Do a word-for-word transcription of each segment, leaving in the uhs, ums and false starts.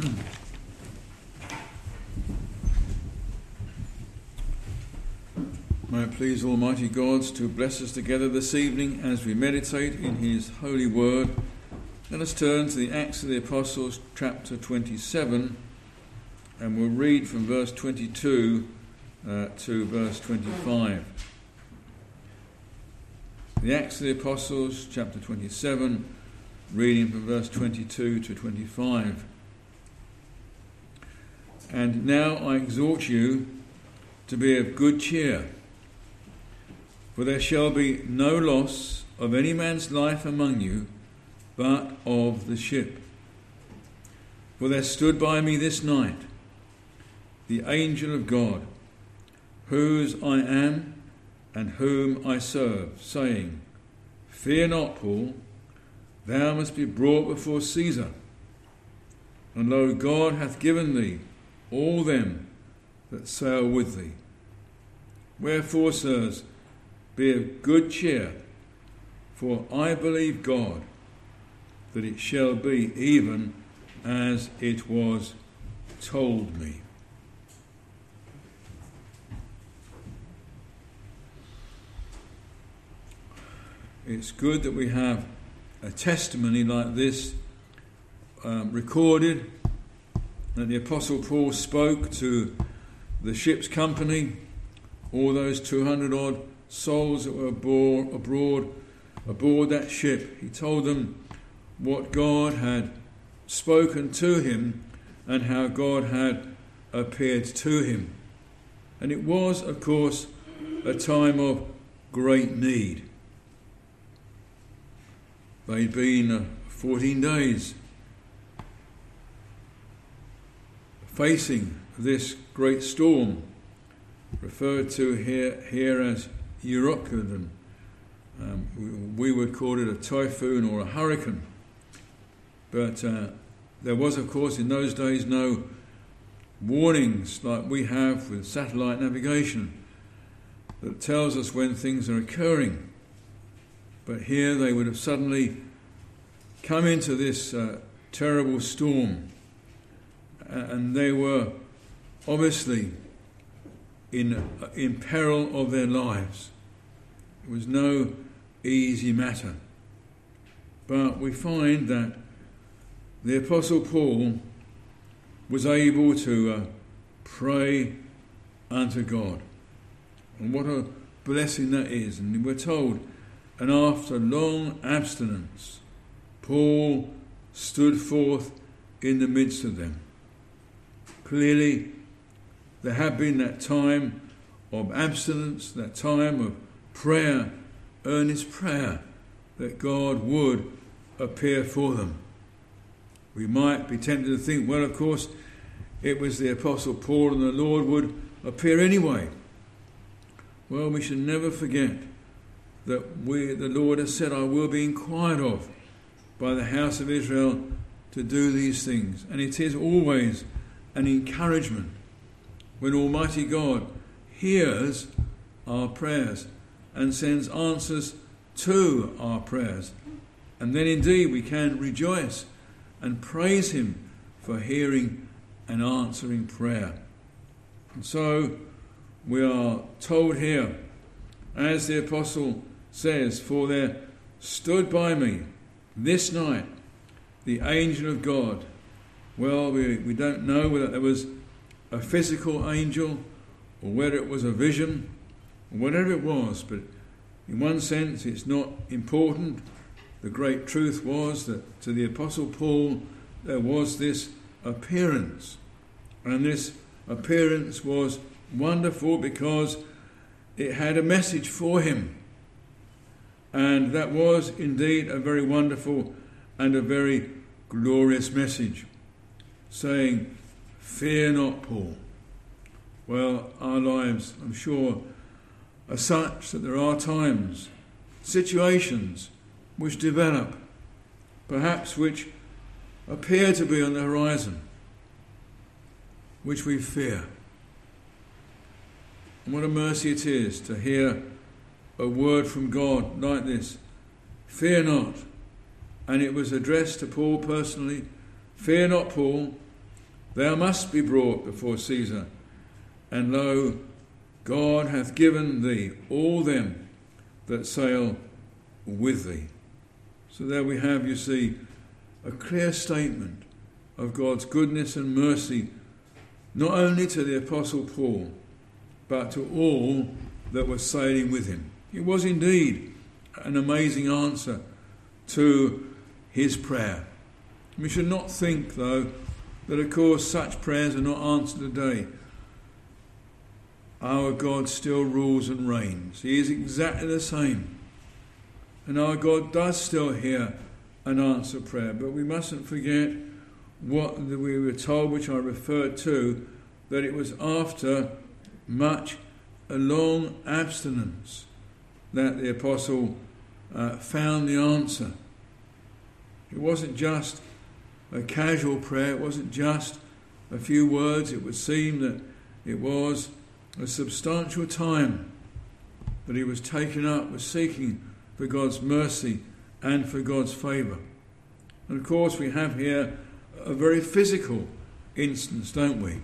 May it please Almighty God to bless us together this evening as we meditate in his holy word. Let us turn to the Acts of the Apostles, chapter twenty-seven, and we'll read from verse twenty-two uh, to verse twenty-five. The Acts of the Apostles, chapter twenty-seven, reading from verse twenty-two to twenty-five. And now I exhort you to be of good cheer, for there shall be no loss of any man's life among you, but of the ship. For there stood by me this night the angel of God, whose I am and whom I serve, saying, Fear not, Paul, thou must be brought before Caesar. And lo, God hath given thee all them that sail with thee. Wherefore, sirs, be of good cheer, for I believe God, that it shall be even as it was told me. It's good that we have a testimony like this um, recorded, that the Apostle Paul spoke to the ship's company, all those two hundred odd souls that were aboard, abroad, aboard that ship. He told them what God had spoken to him and how God had appeared to him. And it was, of course, a time of great need. They'd been uh, fourteen days facing this great storm, referred to here, here as Euroclid, and um, we, we would call it a typhoon or a hurricane. But uh, there was, of course, in those days no warnings like we have with satellite navigation that tells us when things are occurring. But here they would have suddenly come into this uh, terrible storm, and they were obviously in uh, in peril of their lives. It was no easy matter. But we find that the Apostle Paul was able to uh, pray unto God. And what a blessing that is. And we're told, and after long abstinence, Paul stood forth in the midst of them. Clearly, there had been that time of abstinence, that time of prayer, earnest prayer, that God would appear for them. We might be tempted to think, well, of course, it was the Apostle Paul and the Lord would appear anyway. Well, we should never forget that we, the Lord has said, I will be inquired of by the house of Israel to do these things. And it is always an encouragement when Almighty God hears our prayers and sends answers to our prayers. And then indeed we can rejoice and praise him for hearing and answering prayer. And so we are told here, as the apostle says, for there stood by me this night the angel of God. Well, we, we don't know whether there was a physical angel or whether it was a vision or whatever it was, but in one sense it's not important. The great truth was that to the Apostle Paul there was this appearance, and this appearance was wonderful because it had a message for him, and that was indeed a very wonderful and a very glorious message, saying, Fear not, Paul. Well, our lives, I'm sure, are such that there are times, situations which develop, perhaps which appear to be on the horizon, which we fear. And what a mercy it is to hear a word from God like this. Fear not. And it was addressed to Paul personally. Fear not, Paul. thou must be brought before Caesar. And lo, God hath given thee all them that sail with thee. So there we have, you see, a clear statement of God's goodness and mercy, not only to the Apostle Paul, but to all that were sailing with him. It was indeed an amazing answer to his prayer. We should not think, though, that of course such prayers are not answered today. Our God still rules and reigns. He is exactly the same. And our God does still hear and answer prayer. But we mustn't forget what we were told, which I referred to, that it was after much a long abstinence that the apostle uh, found the answer. It wasn't just a casual prayer, it wasn't just a few words. It would seem that it was a substantial time that he was taken up with seeking for God's mercy and for God's favour. And of course we have here a very physical instance, don't we?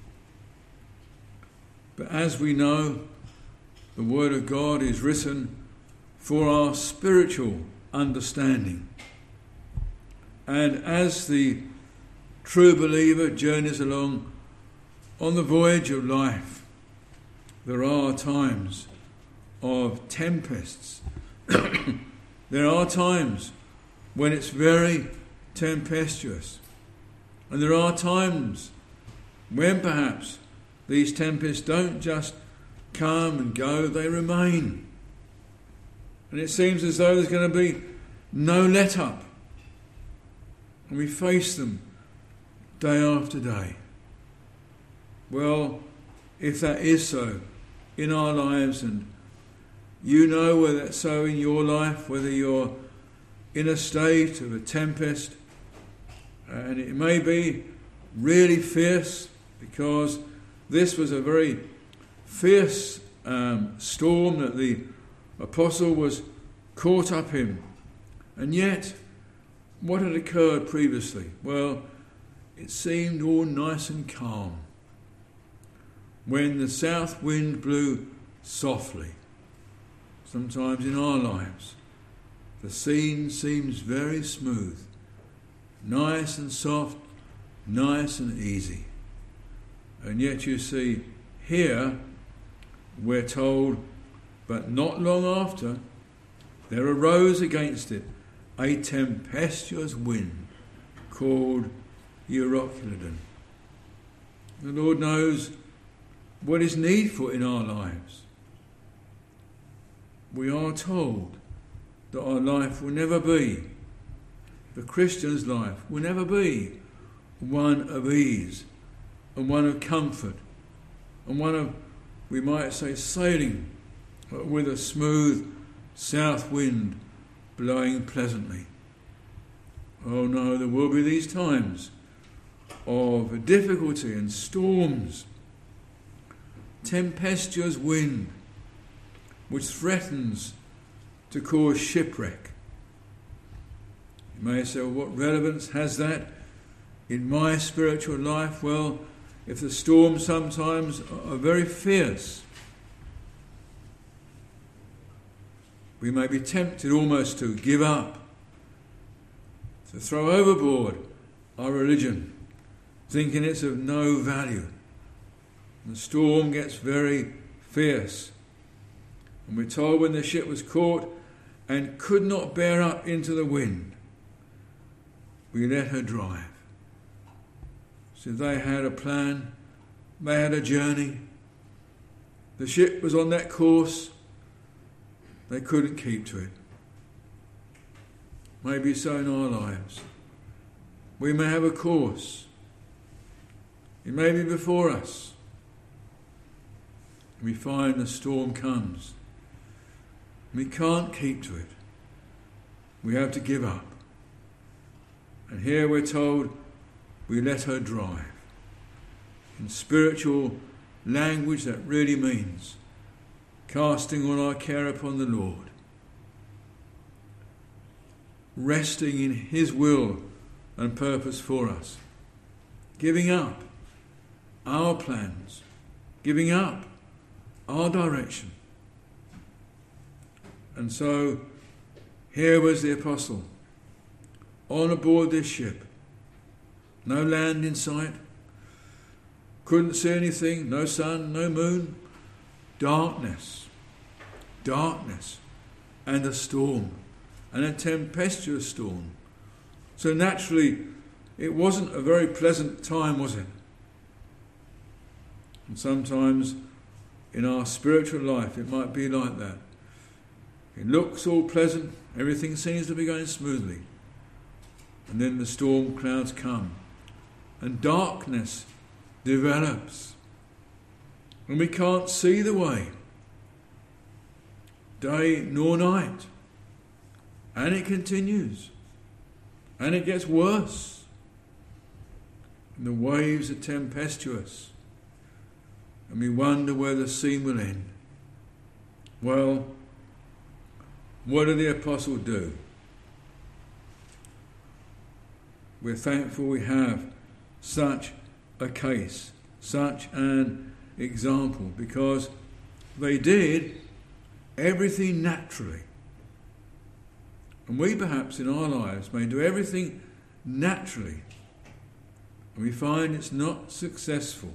But as we know, the Word of God is written for our spiritual understanding. And as the true believer journeys along on the voyage of life, there are times of tempests. There are times when it's very tempestuous. And there are times when perhaps these tempests don't just come and go, they remain. And it seems as though there's going to be no let up. And we face them day after day. Well, if that is so in our lives, and you know whether that's so in your life, whether you're in a state of a tempest, and it may be really fierce, because this was a very fierce um, storm that the apostle was caught up in. And yet, what had occurred previously? Well, it seemed all nice and calm when the south wind blew softly. Sometimes in our lives, the scene seems very smooth, nice and soft, nice and easy. And yet you see, here we're told, but not long after, there arose against it a tempestuous wind called Euroclydon. The Lord knows what is needful in our lives. We are told that our life will never be, the Christian's life will never be one of ease and one of comfort and one of, we might say, sailing with a smooth south wind blowing pleasantly. Oh no, there will be these times of difficulty and storms, tempestuous wind which threatens to cause shipwreck. You may say, well, what relevance has that in my spiritual life? Well, if the storms sometimes are very fierce, we may be tempted almost to give up, to throw overboard our religion, thinking it's of no value. And the storm gets very fierce. And we're told when the ship was caught and could not bear up into the wind, we let her drive. So they had a plan, they had a journey. The ship was on that course. They couldn't keep to it. Maybe so in our lives. We may have a course. It may be before us. We find the storm comes. We can't keep to it. We have to give up. And here we're told we let her drive. In spiritual language, that really means casting all our care upon the Lord, resting in His will and purpose for us, giving up our plans, giving up our direction. And so here was the apostle on aboard this ship. No land in sight. Couldn't see anything. No sun, no moon. Darkness. Darkness. And a storm. And a tempestuous storm. So naturally, it wasn't a very pleasant time, was it? And sometimes in our spiritual life, it might be like that. It looks all pleasant. Everything seems to be going smoothly. And then the storm clouds come. And darkness develops. And we can't see the way. Day nor night. And it continues. And it gets worse. And the waves are tempestuous. And we wonder where the scene will end. Well, what did the apostle do? We're thankful we have such a case, such an example, because they did everything naturally. And we perhaps in our lives may do everything naturally, and we find it's not successful.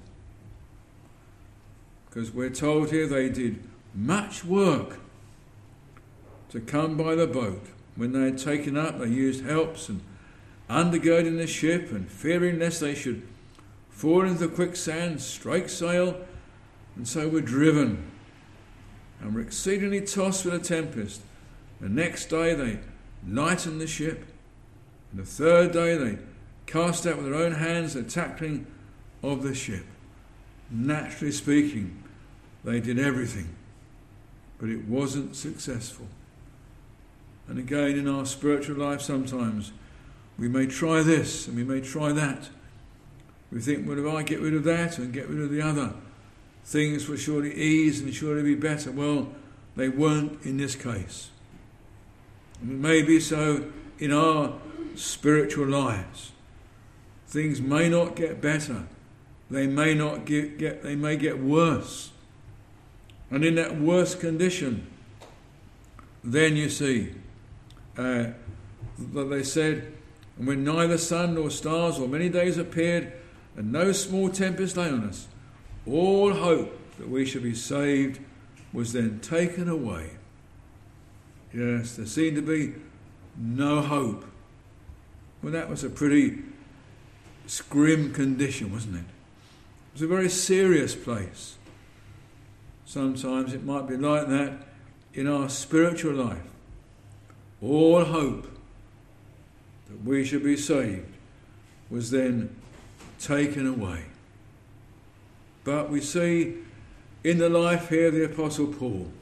Because we're told here they did much work to come by the boat. When they had taken up, they used helps and undergirding the ship, and fearing lest they should fall into the quicksand, strike sail, and so were driven, and were exceedingly tossed with a tempest. The next day they lightened the ship, and the third day they cast out with their own hands the tackling of the ship. Naturally speaking, they did everything, but it wasn't successful. And again, in our spiritual life, sometimes we may try this and we may try that. We think, well, if I get rid of that and get rid of the other, things will surely ease and surely be better. Well, they weren't in this case. And it may be so in our spiritual lives. Things may not get better. They may not get, get they may get worse. And in that worse condition, then you see uh, that they said, and when neither sun nor stars or many days appeared, and no small tempest lay on us, all hope that we should be saved was then taken away. Yes, there seemed to be no hope. Well, that was a pretty grim condition, wasn't it? It was a very serious place. Sometimes it might be like that in our spiritual life. All hope that we should be saved was then taken away. But we see in the life here of the Apostle Paul,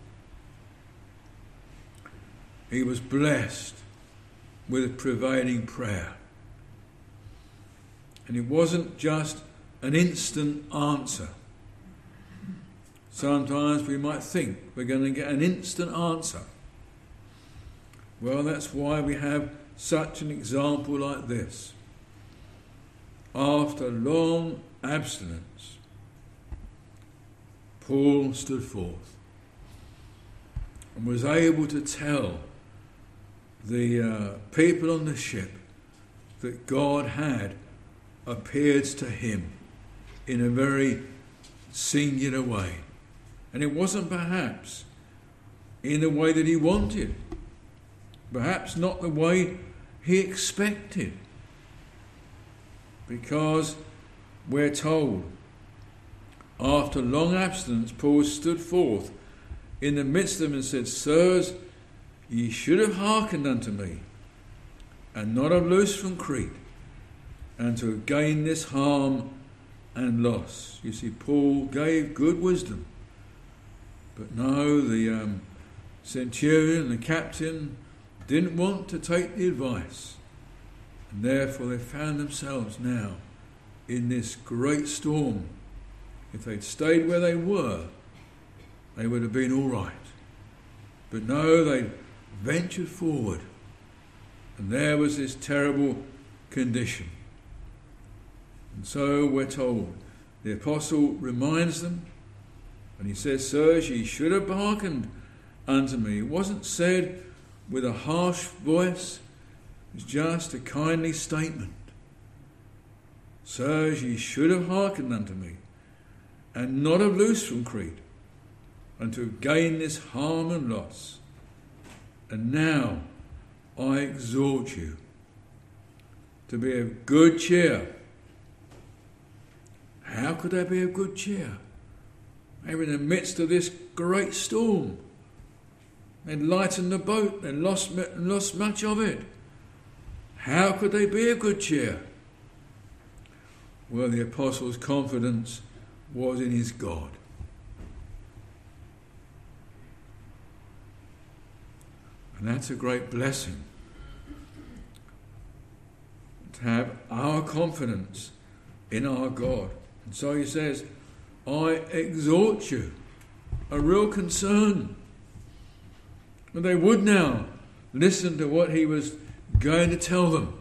he was blessed with prevailing prayer. And it wasn't just an instant answer. Sometimes we might think we're going to get an instant answer. Well, that's why we have such an example like this. After long abstinence, Paul stood forth and was able to tell the uh, people on the ship that God had appeared to him in a very singular way. And it wasn't perhaps in the way that he wanted, perhaps not the way he expected, because we're told after long abstinence Paul stood forth in the midst of them and said, Sirs, ye should have hearkened unto me, and not have loosed from Crete, and to have gained this harm and loss. You see, Paul gave good wisdom. But no, the um, centurion, the captain, didn't want to take the advice. And therefore they found themselves now in this great storm. If they'd stayed where they were, they would have been all right. But no, they ventured forward. And there was this terrible condition. And so we're told, the apostle reminds them, and he says, Sirs, ye should have hearkened unto me. It wasn't said with a harsh voice. It was just a kindly statement. Sirs, ye should have hearkened unto me, and not have loosed from Crete, and to have gained this harm and loss. And now I exhort you to be of good cheer. How could they be of good cheer? They were in the midst of this great storm. They'd lightened the boat and lost, lost much of it. How could they be of good cheer? Well, the apostle's confidence was in his God. And that's a great blessing, to have our confidence in our God. And so he says, I exhort you, a real concern. And they would now listen to what he was going to tell them.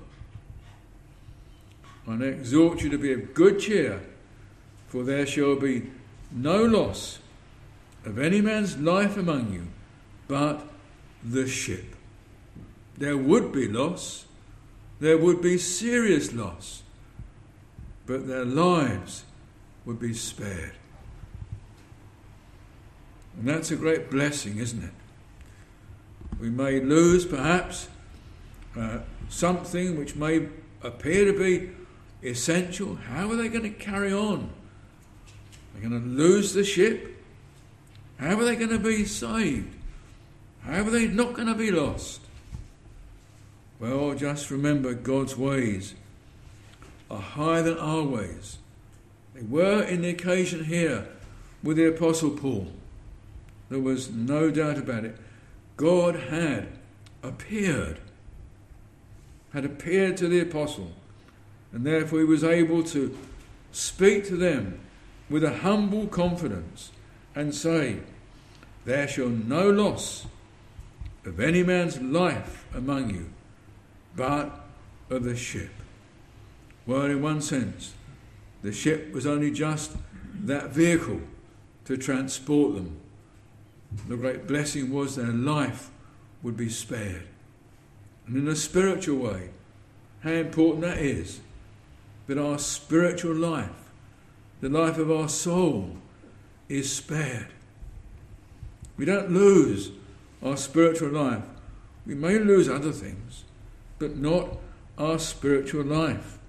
And I exhort you to be of good cheer, for there shall be no loss of any man's life among you, but the ship. There would be loss, there would be serious loss, but their lives would be spared. And that's a great blessing, isn't it? We may lose perhaps uh, something which may appear to be essential. How are they going to carry on? They're going to lose the ship? How are they going to be saved? How are they not going to be lost? Well, just remember, God's ways are higher than our ways. They were in the occasion here with the Apostle Paul. There was no doubt about it. God had appeared, had appeared to the apostle, and therefore he was able to speak to them with a humble confidence and say, there shall no loss of any man's life among you, but of the ship. Well, in one sense, the ship was only just that vehicle to transport them. The great blessing was their life would be spared. And in a spiritual way, how important that is, that our spiritual life, the life of our soul, is spared. We don't lose our spiritual life. We may lose other things, but not our spiritual life.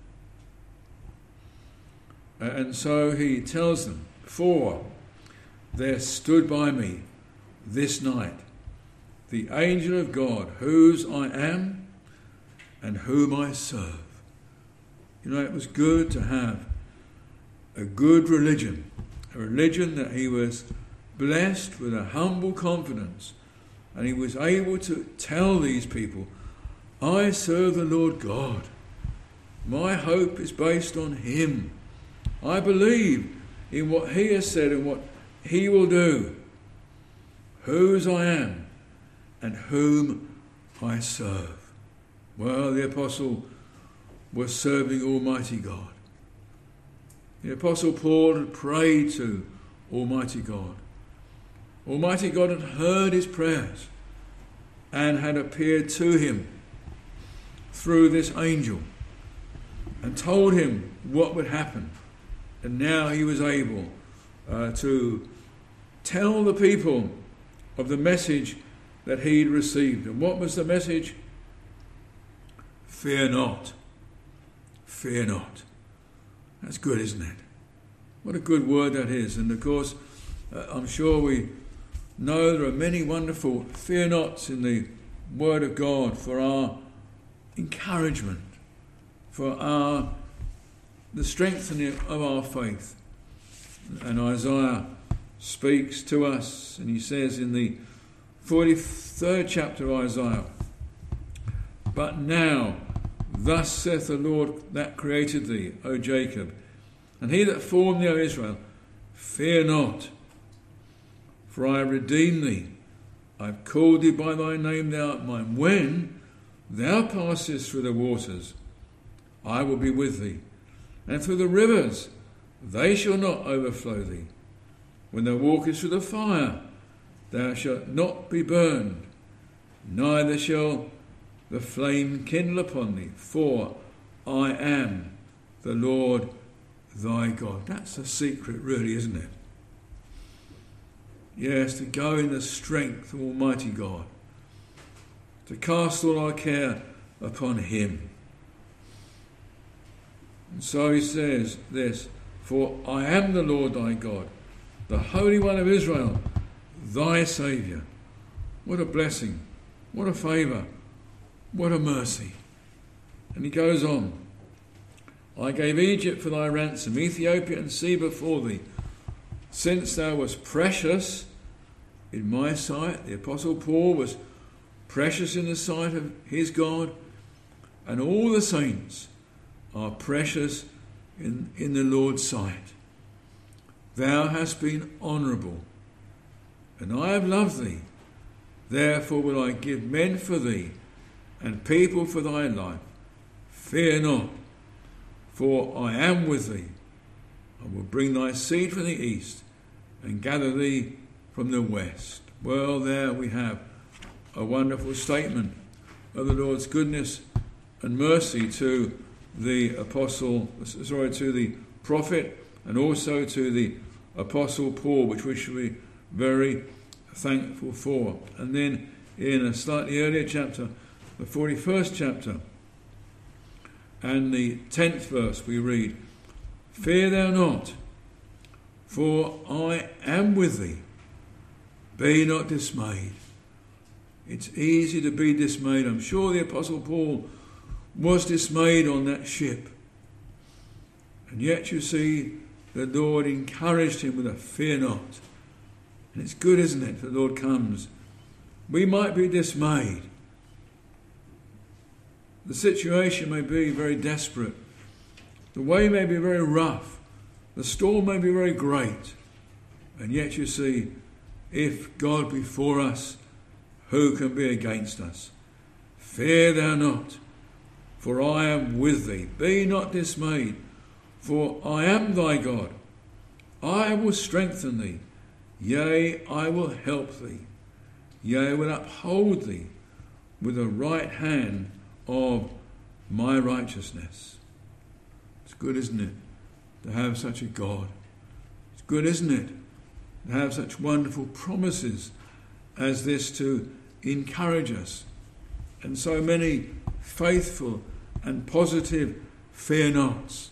And so he tells them, for there stood by me this night the angel of God, whose I am and whom I serve. You know, it was good to have a good religion, a religion that he was blessed with a humble confidence, and he was able to tell these people, I serve the Lord God. My hope is based on him. I believe in what he has said and what he will do. Whose I am and whom I serve. Well, the apostle was serving Almighty God. The apostle Paul had prayed to Almighty God. Almighty God had heard his prayers and had appeared to him through this angel and told him what would happen. And now he was able uh, to tell the people of the message that he'd received. And what was the message? Fear not. Fear not. That's good, isn't it? What a good word that is. And of course, uh, I'm sure we know there are many wonderful fear nots in the Word of God for our encouragement, for our the strengthening of our faith. And Isaiah speaks to us, and he says in the forty-third chapter of Isaiah, but now, thus saith the Lord that created thee, O Jacob, and he that formed thee, O Israel, fear not, for I have redeemed thee. I have called thee by thy name, thou art mine. When thou passest through the waters, I will be with thee, and through the rivers, they shall not overflow thee. When thou walkest through the fire, thou shalt not be burned, neither shall the flame kindle upon thee, for I am the Lord thy God. That's the secret, really, isn't it? Yes, to go in the strength of Almighty God, to cast all our care upon him. And so he says this, for I am the Lord thy God, the Holy One of Israel, thy Saviour. What a blessing, what a favour, what a mercy. And he goes on, I gave Egypt for thy ransom, Ethiopia and sea before thee. Since thou wast precious in my sight, the Apostle Paul was precious in the sight of his God, and all the saints are precious in, in the Lord's sight. Thou hast been honourable, and I have loved thee. Therefore will I give men for thee, and people for thy life. Fear not, for I am with thee. I will bring thy seed from the east, and gather thee from the west. Well, there we have a wonderful statement of the Lord's goodness and mercy to the apostle, sorry, to the prophet, and also to the Apostle Paul, which we should be very thankful for. And then in a slightly earlier chapter, the forty-first chapter, and the tenth verse, we read, Fear thou not, for I am with thee. Be not dismayed. It's easy to be dismayed. I'm sure the Apostle Paul was dismayed on that ship. And yet you see, the Lord encouraged him with a fear not. And it's good, isn't it, the Lord comes. We might be dismayed. The situation may be very desperate. The way may be very rough. The storm may be very great. And yet you see, if God be for us, who can be against us? Fear thou not, for I am with thee. Be not dismayed, for I am thy God. I will strengthen thee. Yea, I will help thee. Yea, I will uphold thee with the right hand of my righteousness. It's good, isn't it, to have such a God? It's good, isn't it, to have such wonderful promises as this to encourage us, and so many faithful and positive fear nots.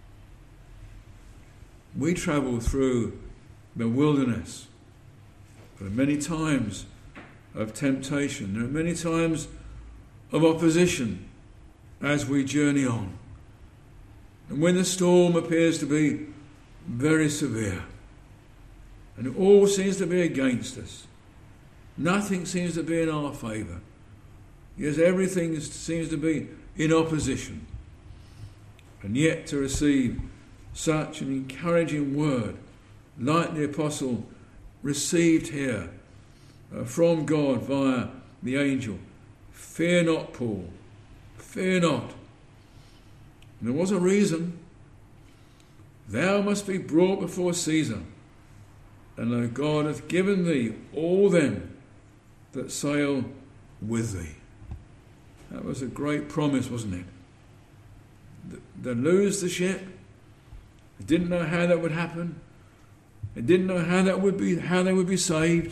We travel through the wilderness. There are many times of temptation. There are many times of opposition as we journey on. And when the storm appears to be very severe, and it all seems to be against us, nothing seems to be in our favour. Yes, everything seems to be in opposition. And yet to receive such an encouraging word, like the apostle received here uh, from God via the angel. Fear not, Paul. Fear not. And there was a reason. Thou must be brought before Caesar, and lo, God hath given thee all them that sail with thee. That was a great promise, wasn't it? They lose the ship. They didn't know how that would happen. They didn't know how that would be, how they would be saved.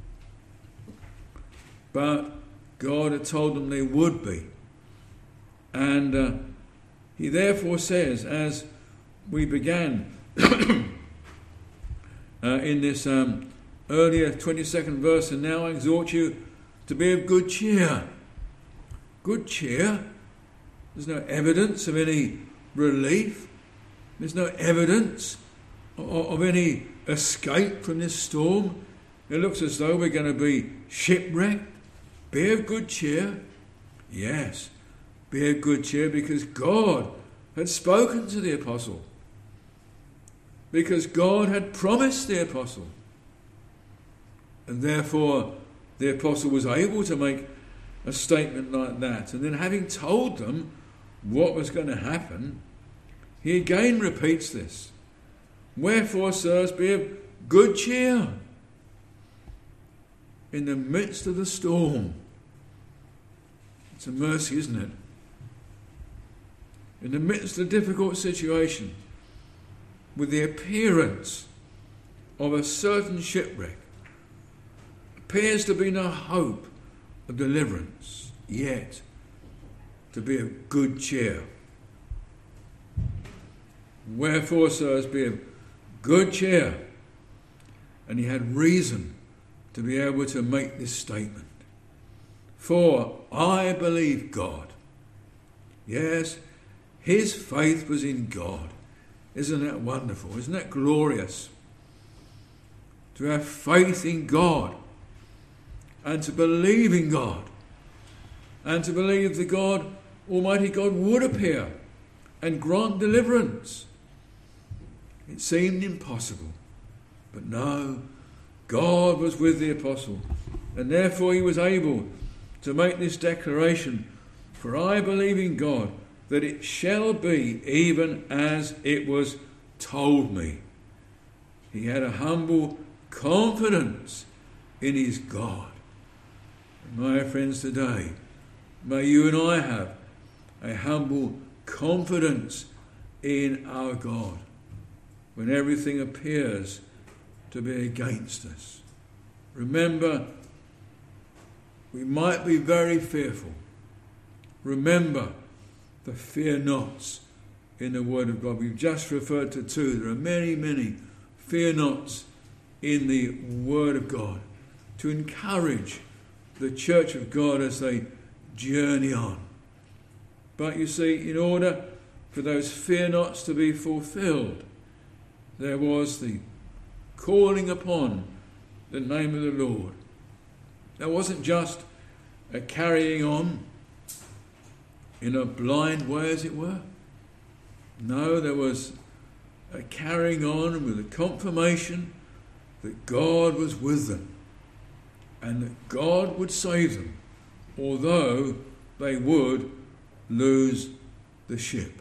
But God had told them they would be. And uh, he therefore says, as we began uh, in this um, earlier twenty-second verse, and now I exhort you to be of good cheer. Good cheer. There's no evidence of any relief. There's no evidence of, of any escape from this storm. It looks as though we're going to be shipwrecked. Be of good cheer. Yes, be of good cheer, because God had spoken to the apostle. Because God had promised the apostle. And therefore the apostle was able to make a statement like that. And then, having told them what was going to happen, he again repeats this. Wherefore, sirs, be of good cheer in the midst of the storm. It's a mercy, isn't it? In the midst of a difficult situation, with the appearance of a certain shipwreck, appears to be no hope of deliverance, yet to be of good cheer. Wherefore, sirs, be of good cheer. And he had reason to be able to make this statement. For I believe God. Yes, his faith was in God. Isn't that wonderful? Isn't that glorious? To have faith in God and to believe in God and to believe that God, Almighty God, would appear and grant deliverance. It seemed impossible, but no, God was with the apostle, and therefore he was able to make this declaration, for I believe in God, that it shall be even as it was told me. He had a humble confidence in his God. And my friends, today, may you and I have a humble confidence in our God when everything appears to be against us. Remember, we might be very fearful. Remember the fear nots in the Word of God. We've just referred to two. There are many, many fear nots in the Word of God to encourage the church of God as they journey on. But you see, in order for those fear nots to be fulfilled, there was the calling upon the name of the Lord. There wasn't just a carrying on in a blind way, as it were. No, there was a carrying on with a confirmation that God was with them and that God would save them, although they would lose the ship.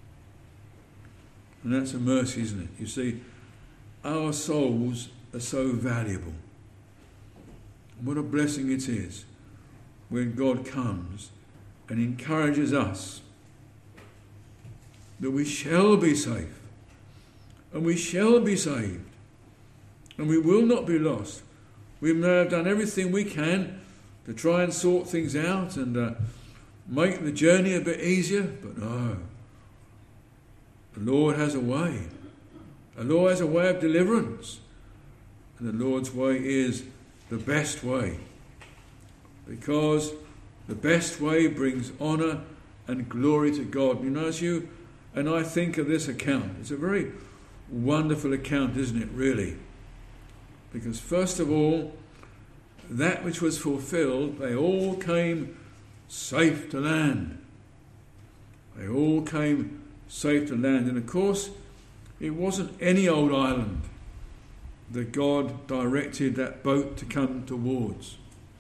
And that's a mercy, isn't it? You see, our souls are so valuable. And what a blessing it is when God comes and encourages us that we shall be safe and we shall be saved and we will not be lost. We may have done everything we can to try and sort things out and uh, make the journey a bit easier, but no. The Lord has a way. The Lord has a way of deliverance. And the Lord's way is the best way. Because the best way brings honour and glory to God. You know, as you and I think of this account, it's a very wonderful account, isn't it, really? Because first of all, that which was fulfilled, they all came safe to land. They all came safe to land. And of course, it wasn't any old island that God directed that boat to come towards.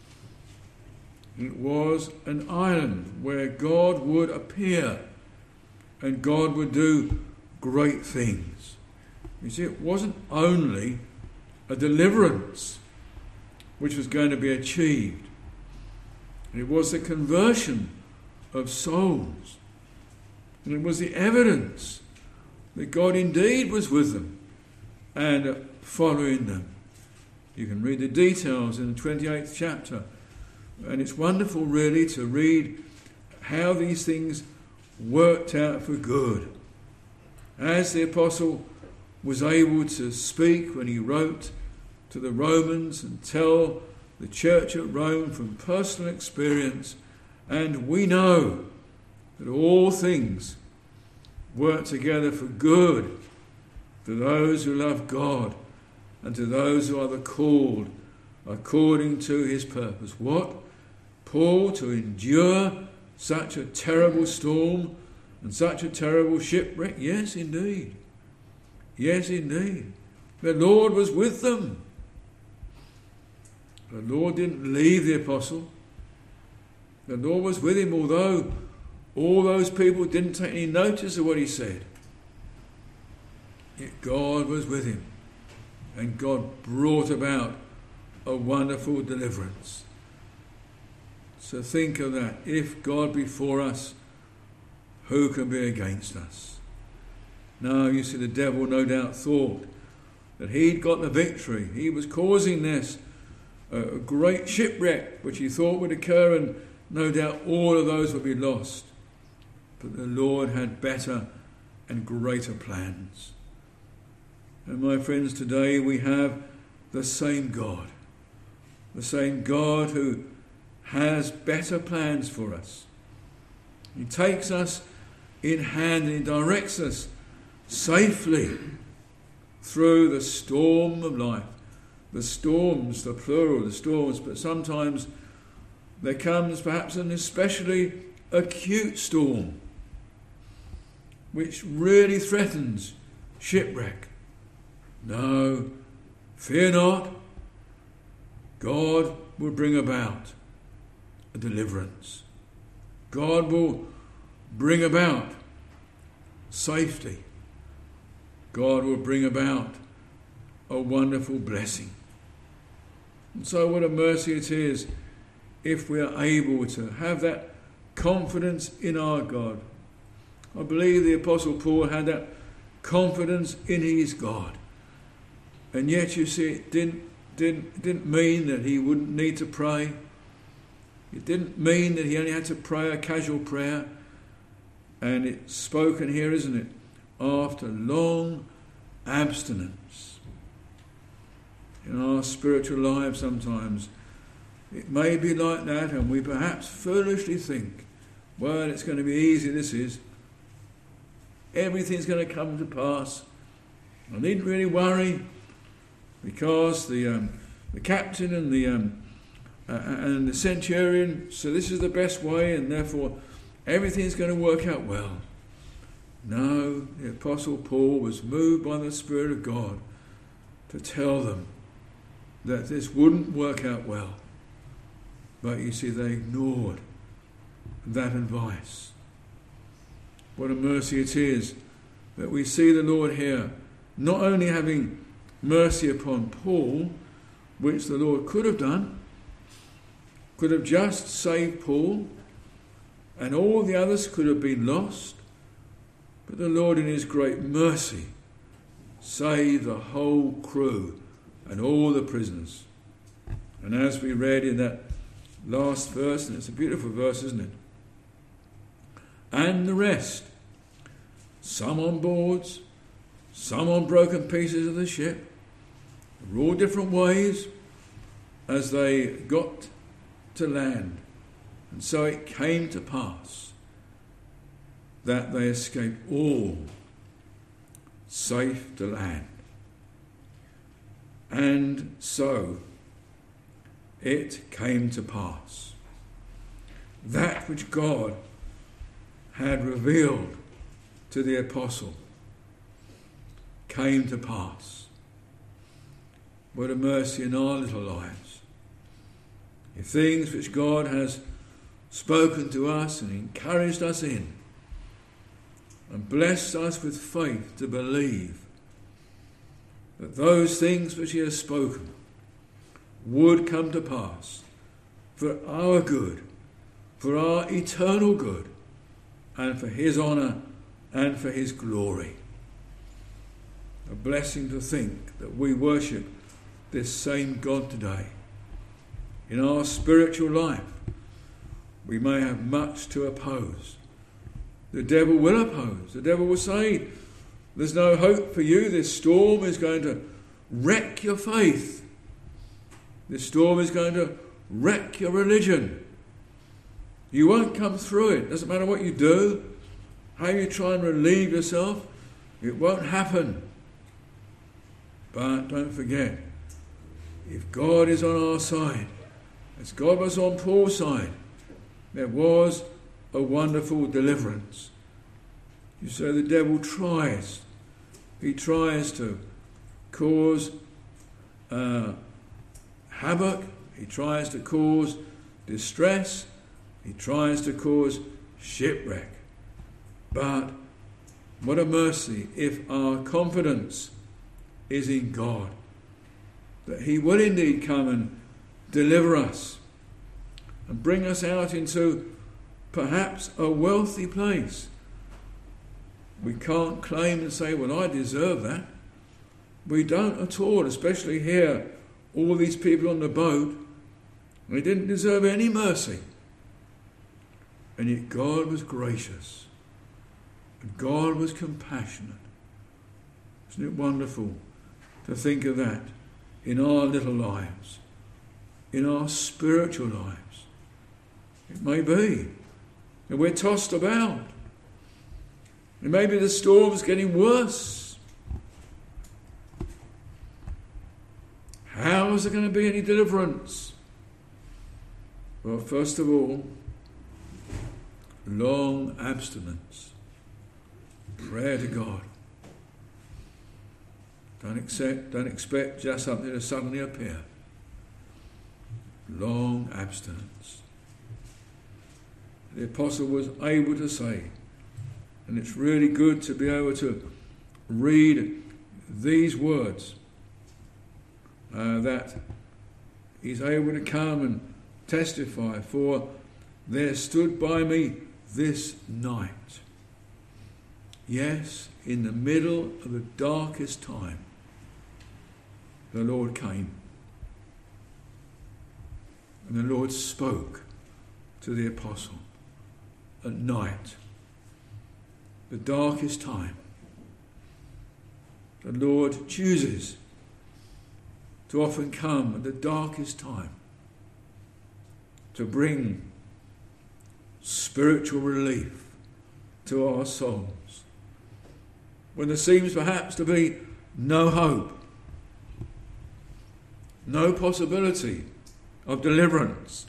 It was an island where God would appear and God would do great things. You see, it wasn't only a deliverance which was going to be achieved. It was the conversion of souls. And it was the evidence that God indeed was with them and following them. You can read the details in the twenty-eighth chapter. And it's wonderful, really, to read how these things worked out for good. As the apostle was able to speak when he wrote to the Romans and tell the church at Rome from personal experience, and we know that all things work together for good to those who love God and to those who are the called according to his purpose. What? Paul to endure such a terrible storm and such a terrible shipwreck? Yes, indeed. Yes, indeed. The Lord was with them. The Lord didn't leave the apostle. The Lord was with him, although all those people didn't take any notice of what he said. Yet God was with him, and God brought about a wonderful deliverance. So think of that. If God be for us, who can be against us? Now, you see, the devil no doubt thought that he'd got the victory. He was causing this uh, a great shipwreck, which he thought would occur, and no doubt all of those would be lost. But the Lord had better and greater plans. And my friends, today we have the same God. The same God who has better plans for us. He takes us in hand and he directs us safely through the storm of life. The storms, the plural, the storms, but sometimes there comes perhaps an especially acute storm which really threatens shipwreck. No, fear not. God will bring about a deliverance. God will bring about safety. God will bring about a wonderful blessing. And so what a mercy it is if we are able to have that confidence in our God. I believe the Apostle Paul had that confidence in his God. And yet, you see, it didn't, didn't, didn't mean that he wouldn't need to pray. It didn't mean that he only had to pray a casual prayer. And it's spoken here, isn't it? After long abstinence. In our spiritual lives sometimes, it may be like that, and we perhaps foolishly think, well, it's going to be easy, this is. Everything's going to come to pass. I needn't really worry, because the um, the captain and the um, uh, and the centurion, so this is the best way, and therefore everything's going to work out well. No, the Apostle Paul was moved by the Spirit of God to tell them that this wouldn't work out well. But you see, they ignored that advice. What a mercy it is that we see the Lord here not only having mercy upon Paul, which the Lord could have done, could have just saved Paul, and all the others could have been lost, but the Lord in his great mercy saved the whole crew and all the prisoners. And as we read in that last verse, and it's a beautiful verse, isn't it? And the rest, some on boards, some on broken pieces of the ship, were all different ways as they got to land. And so it came to pass that they escaped all safe to land. And so it came to pass that which God had revealed to the apostle came to pass. What a mercy in our little lives. If things which God has spoken to us and encouraged us in and blessed us with faith to believe that those things which he has spoken would come to pass for our good, for our eternal good, and for his honour and for his glory. A blessing to think that we worship this same God today. In our spiritual life, we may have much to oppose. The devil will oppose. The devil will say, there's no hope for you. This storm is going to wreck your faith. This storm is going to wreck your religion. You won't come through it. Doesn't matter what you do, how you try and relieve yourself, it won't happen. But don't forget, if God is on our side, as God was on Paul's side, there was a wonderful deliverance. You say the devil tries. He tries to cause uh, havoc. He tries to cause distress. He tries to cause shipwreck. But What a mercy if our confidence is in God, that he will indeed come and deliver us and bring us out into perhaps a wealthy place. We can't claim and say, well, I deserve that. We don't at all, especially here, all these people on the boat, they didn't deserve any mercy. And yet God was gracious. And God was compassionate. Isn't it wonderful to think of that in our little lives, in our spiritual lives? It may be that we're tossed about. And maybe the storm's getting worse. How is there going to be any deliverance? Well, first of all, long abstinence. Prayer to God. Don't accept, don't expect just something to suddenly appear. Long abstinence. The apostle was able to say, and it's really good to be able to read these words, uh, that he's able to come and testify, for there stood by me this night. Yes, in the middle of the darkest time, the Lord came. And the Lord spoke to the apostle at night, the darkest time. The Lord chooses to often come at the darkest time to bring spiritual relief to our souls. When there seems perhaps to be no hope, no possibility of deliverance,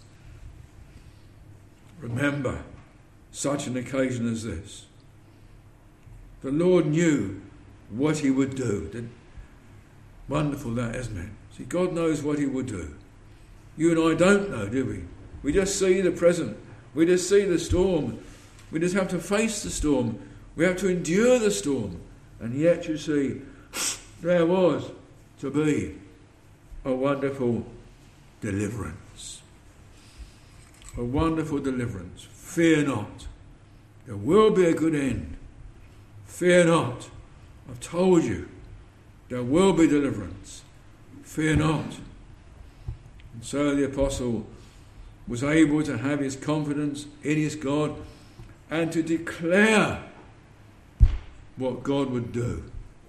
remember such an occasion as this. The Lord knew what he would do. Wonderful that, isn't it? See, God knows what he would do. You and I don't know, do we? We just see the present. We just see the storm. We just have to face the storm. We have to endure the storm. And yet, you see, there was to be a wonderful deliverance. A wonderful deliverance. Fear not. There will be a good end. Fear not. I've told you, there will be deliverance. Fear not. And so the apostle was able to have his confidence in his God and to declare what God would do.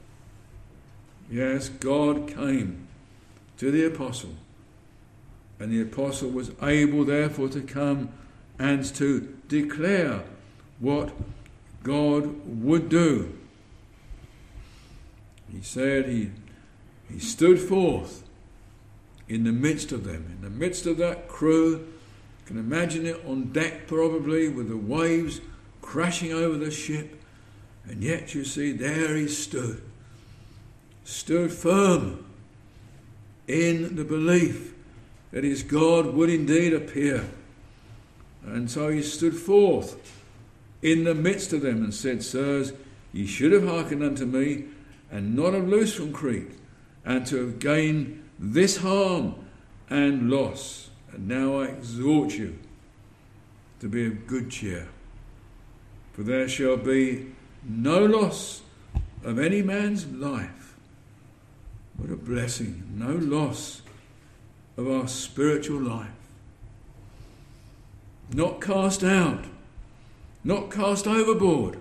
Yes, God came to the apostle, and the apostle was able therefore to come and to declare what God would do. He said he, he stood forth in the midst of them, in the midst of that crew. You can imagine it on deck probably with the waves crashing over the ship. And yet, you see, there he stood, stood firm in the belief that his God would indeed appear. And so he stood forth in the midst of them and said, Sirs, ye should have hearkened unto me, and not have loosed from Crete, and to have gained this harm and loss. And now I exhort you to be of good cheer, for there shall be no loss of any man's life. What a blessing. No loss of our spiritual life. Not cast out. Not cast overboard.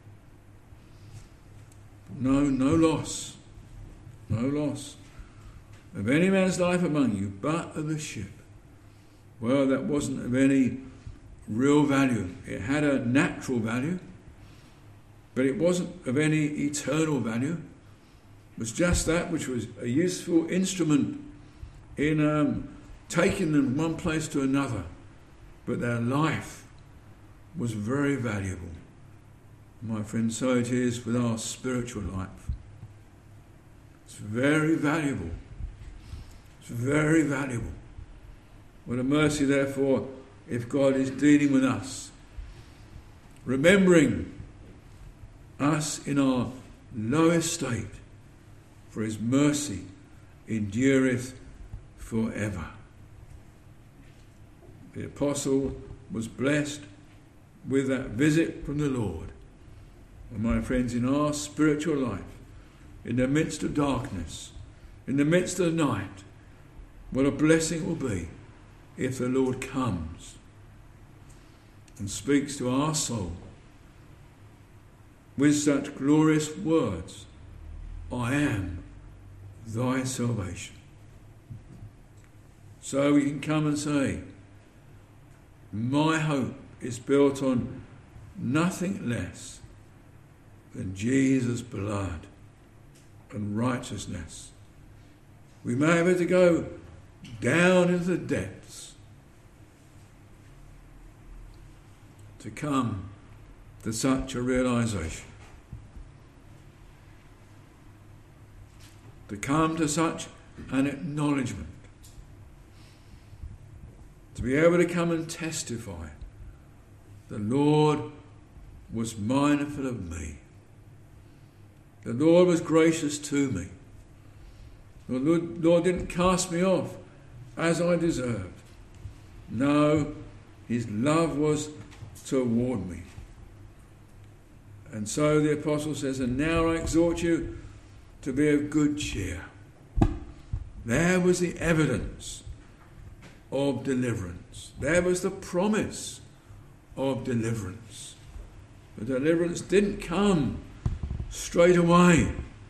No, no loss. No loss of any man's life among you, but of the ship. Well, that wasn't of any real value. It had a natural value, but it wasn't of any eternal value. It was just that which was a useful instrument in um, taking them from one place to another. But their life was very valuable. My friends, so it is with our spiritual life. It's very valuable. It's very valuable. What a mercy, therefore, if God is dealing with us. Remembering us in our low estate, for his mercy endureth forever. The apostle was blessed with that visit from the Lord. And my friends, in our spiritual life, in the midst of darkness, in the midst of night, what a blessing it will be if the Lord comes and speaks to our soul with such glorious words, I am thy salvation. So we can come and say, my hope is built on nothing less than Jesus' blood and righteousness. We may have to go down into the depths to come to such a realization, to come to such an acknowledgement, to be able to come and testify, the Lord was mindful of me. The Lord was gracious to me. The Lord, Lord didn't cast me off as I deserved. No, his love was toward me. And so the apostle says, and now I exhort you to be of good cheer. There was the evidence of deliverance. There was the promise of deliverance. The deliverance didn't come straight away.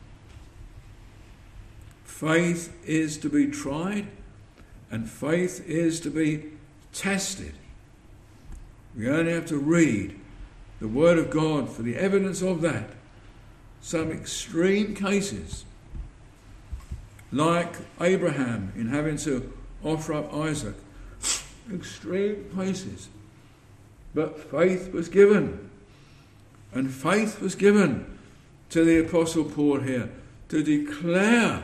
Faith is to be tried, and faith is to be tested. We only have to read the Word of God for the evidence of that. Some extreme cases, like Abraham in having to offer up Isaac, extreme cases. But faith was given, and faith was given to the Apostle Paul here to declare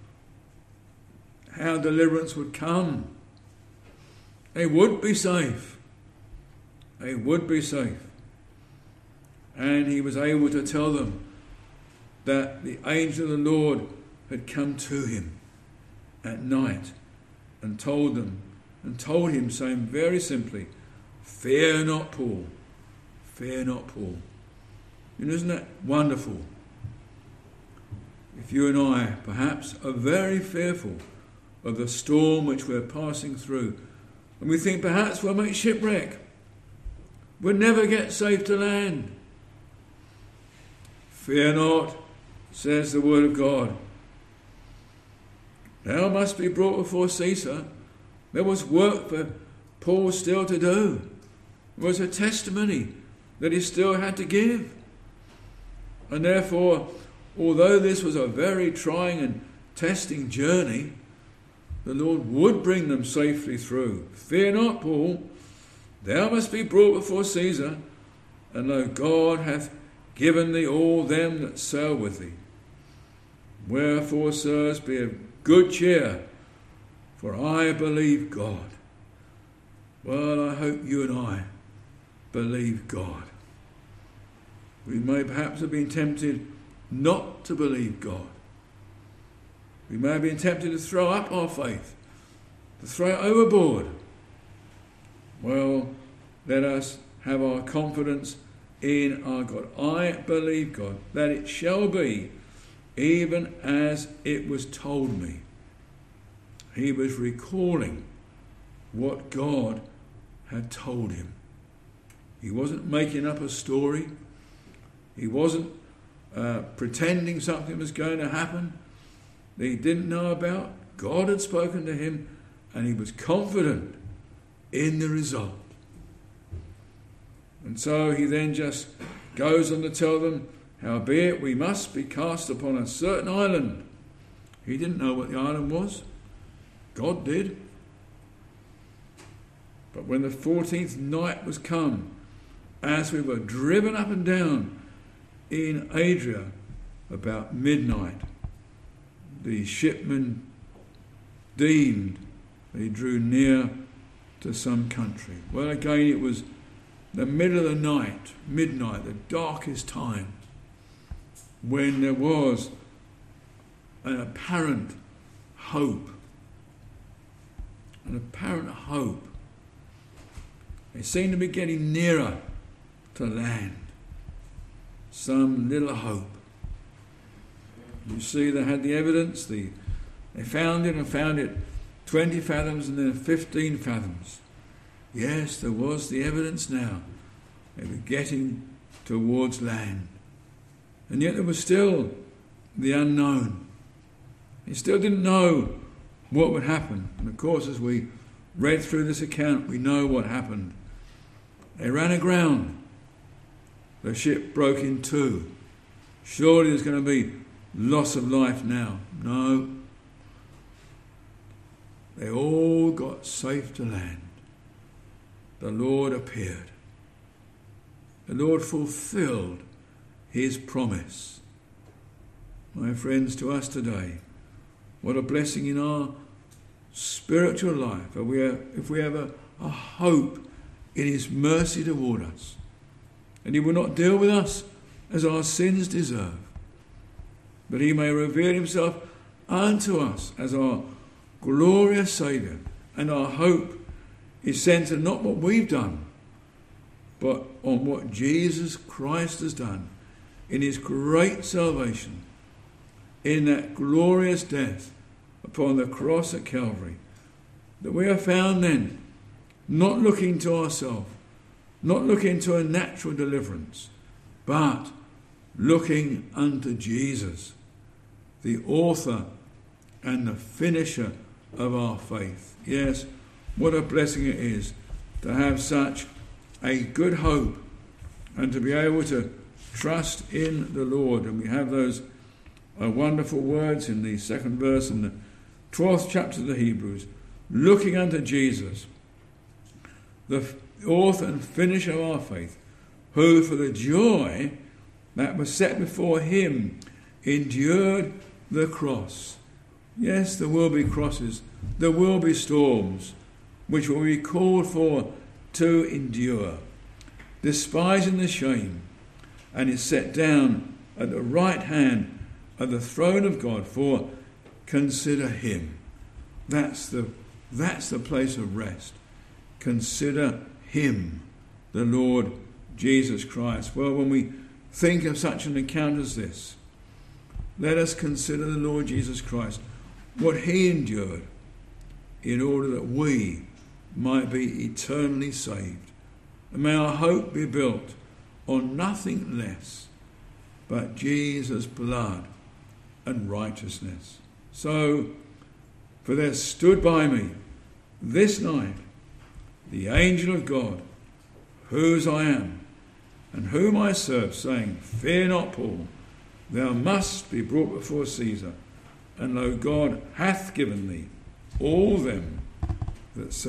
how deliverance would come. They would be safe. They would be safe. And he was able to tell them that the angel of the Lord had come to him at night and told them, and told him, saying very simply, fear not, Paul. Fear not, Paul. You know, isn't that wonderful? If you and I perhaps are very fearful of the storm which we're passing through, and we think perhaps we'll make shipwreck, we'll never get safe to land. Fear not, says the word of God. Thou must be brought before Caesar. There was work for Paul still to do. There was a testimony that he still had to give. And therefore, although this was a very trying and testing journey, the Lord would bring them safely through. Fear not, Paul. Thou must be brought before Caesar, and lo, God hath given thee all them that sail with thee. Wherefore, sirs, be of good cheer, for I believe God. Well, I hope you and I believe God. We may perhaps have been tempted not to believe God. We may have been tempted to throw up our faith, to throw it overboard. Well, let us have our confidence in our God. I believe God, that it shall be even as it was told me. He was recalling what God had told him. He wasn't making up a story. He wasn't uh, pretending something was going to happen that he didn't know about. God had spoken to him, and he was confident in the result. And so he then just goes on to tell them, howbeit we must be cast upon a certain island. He didn't know what the island was. God did. But when the fourteenth night was come, as we were driven up and down in Adria about midnight, the shipmen deemed they drew near to some country. Well, again, it was the middle of the night, midnight, the darkest time. when there was an apparent hope. An apparent hope. They seemed to be getting nearer to land. Some little hope. You see, they had the evidence. The, they found it and found it twenty fathoms and then fifteen fathoms. Yes, there was the evidence now. They were getting towards land. And yet there was still the unknown. They still didn't know what would happen. And of course, as we read through this account, we know what happened. They ran aground. The ship broke in two. Surely there's going to be loss of life now. No. They all got safe to land. The Lord appeared. The Lord fulfilled his promise. My friends, to us today, what a blessing in our spiritual life. If we have, if we have a, a hope in his mercy toward us. And he will not deal with us as our sins deserve. But he may reveal himself unto us as our glorious Saviour. And our hope is centred not what we've done, but on what Jesus Christ has done in his great salvation, in that glorious death upon the cross at Calvary. That we are found then, not looking to ourselves, not looking to a natural deliverance, but looking unto Jesus, the author and the finisher of our faith. Yes, what a blessing it is to have such a good hope and to be able to trust in the Lord. And we have those uh, wonderful words in the second verse in the twelfth chapter of the Hebrews, looking unto Jesus, the author and finisher of our faith, who for the joy that was set before him endured the cross. Yes, there will be crosses, there will be storms, which will be called for to endure, despising the shame, and is set down at the right hand of the throne of God. For consider him. That's the that's the place of rest. Consider him, the Lord Jesus Christ. Well, when we think of such an account as this, let us consider the Lord Jesus Christ, what he endured in order that we might be eternally saved. And may our hope be built on nothing less but Jesus' blood and righteousness. So, for there stood by me this night the angel of God, whose I am, and whom I serve, saying, Fear not, Paul, thou must be brought before Caesar, and lo, God hath given thee all them that